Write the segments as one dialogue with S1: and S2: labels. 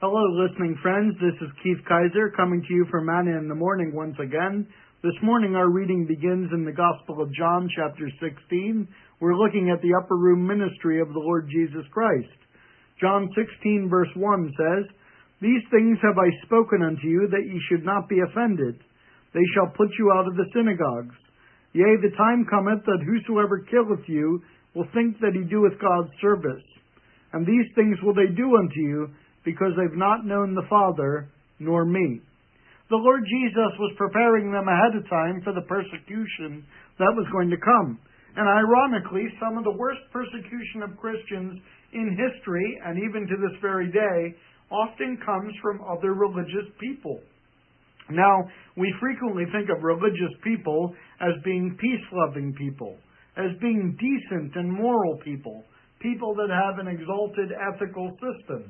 S1: Hello, listening friends. This is Keith Kaiser coming to you from Manna in the Morning once again. This morning our reading begins in the Gospel of John, chapter 16. We're looking at the upper room ministry of the Lord Jesus Christ. John 16, verse 1 says, "These things have I spoken unto you, that ye should not be offended. They shall put you out of the synagogues. Yea, the time cometh that whosoever killeth you will think that he doeth God's service. And these things will they do unto you, because they've not known the Father, nor me." The Lord Jesus was preparing them ahead of time for the persecution that was going to come. And ironically, some of the worst persecution of Christians in history, and even to this very day, often comes from other religious people. Now, we frequently think of religious people as being peace-loving people, as being decent and moral people, people that have an exalted ethical system.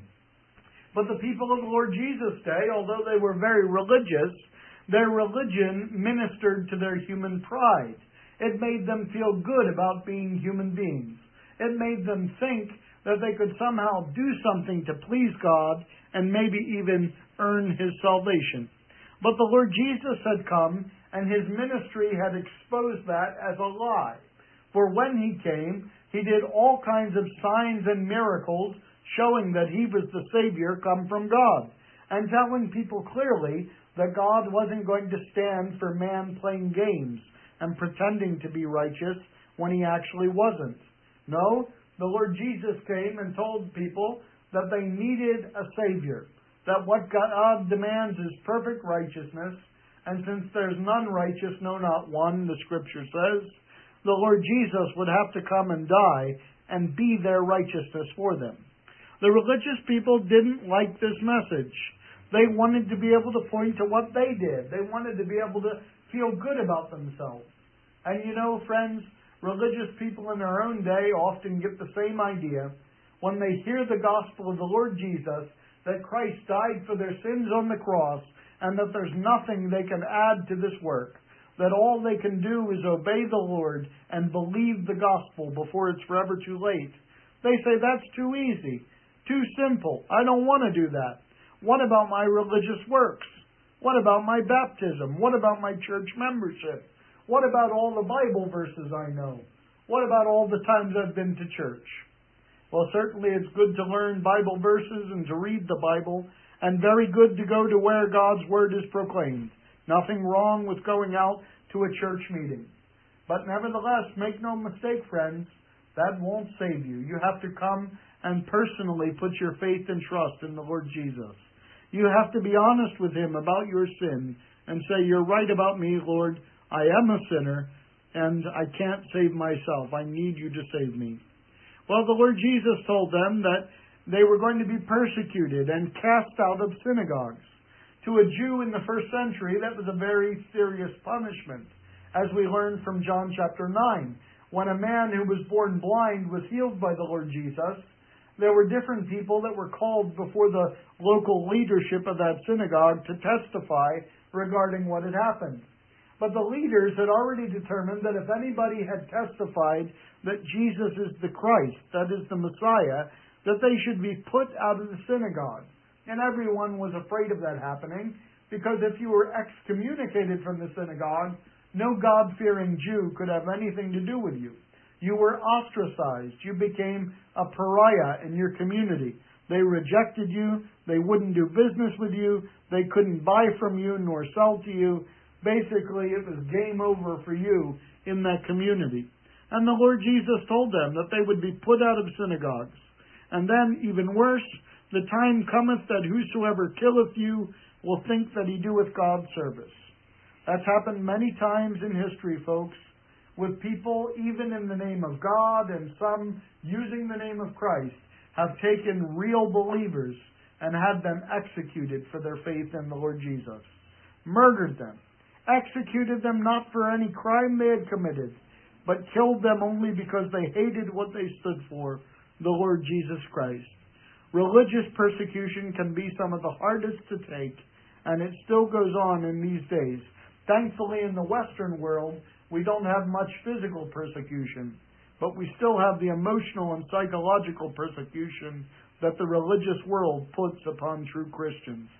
S1: But the people of the Lord Jesus' day, although they were very religious, their religion ministered to their human pride. It made them feel good about being human beings. It made them think that they could somehow do something to please God and maybe even earn His salvation. But the Lord Jesus had come, and His ministry had exposed that as a lie. For when He came, He did all kinds of signs and miracles showing that He was the Savior come from God, and telling people clearly that God wasn't going to stand for man playing games and pretending to be righteous when He actually wasn't. No, the Lord Jesus came and told people that they needed a Savior, that what God demands is perfect righteousness, and since there's none righteous, no, not one, the Scripture says, the Lord Jesus would have to come and die and be their righteousness for them. The religious people didn't like this message. They wanted to be able to point to what they did. They wanted to be able to feel good about themselves. And you know, friends, religious people in their own day often get the same idea when they hear the gospel of the Lord Jesus, that Christ died for their sins on the cross, and that there's nothing they can add to this work, that all they can do is obey the Lord and believe the gospel before it's forever too late. They say, that's too easy. Too simple. I don't want to do that. What about my religious works? What about my baptism? What about my church membership? What about all the Bible verses I know? What about all the times I've been to church? Well, certainly it's good to learn Bible verses and to read the Bible, and very good to go to where God's Word is proclaimed. Nothing wrong with going out to a church meeting. But nevertheless, make no mistake, friends, that won't save you. You have to come and personally put your faith and trust in the Lord Jesus. You have to be honest with Him about your sin and say, you're right about me, Lord. I am a sinner, and I can't save myself. I need you to save me. Well, the Lord Jesus told them that they were going to be persecuted and cast out of synagogues. To a Jew in the first century, that was a very serious punishment, as we learned from John chapter 9. When a man who was born blind was healed by the Lord Jesus, there were different people that were called before the local leadership of that synagogue to testify regarding what had happened. But the leaders had already determined that if anybody had testified that Jesus is the Christ, that is the Messiah, that they should be put out of the synagogue. And everyone was afraid of that happening, because if you were excommunicated from the synagogue, no God-fearing Jew could have anything to do with you. You were ostracized. You became a pariah in your community. They rejected you. They wouldn't do business with you. They couldn't buy from you nor sell to you. Basically, it was game over for you in that community. And the Lord Jesus told them that they would be put out of synagogues. And then, even worse, the time cometh that whosoever killeth you will think that he doeth God's service. That's happened many times in history, folks, with people, even in the name of God, and some using the name of Christ, have taken real believers and had them executed for their faith in the Lord Jesus. Murdered them. Executed them not for any crime they had committed, but killed them only because they hated what they stood for, the Lord Jesus Christ. Religious persecution can be some of the hardest to take, and it still goes on in these days. Thankfully, in the Western world, we don't have much physical persecution, but we still have the emotional and psychological persecution that the religious world puts upon true Christians.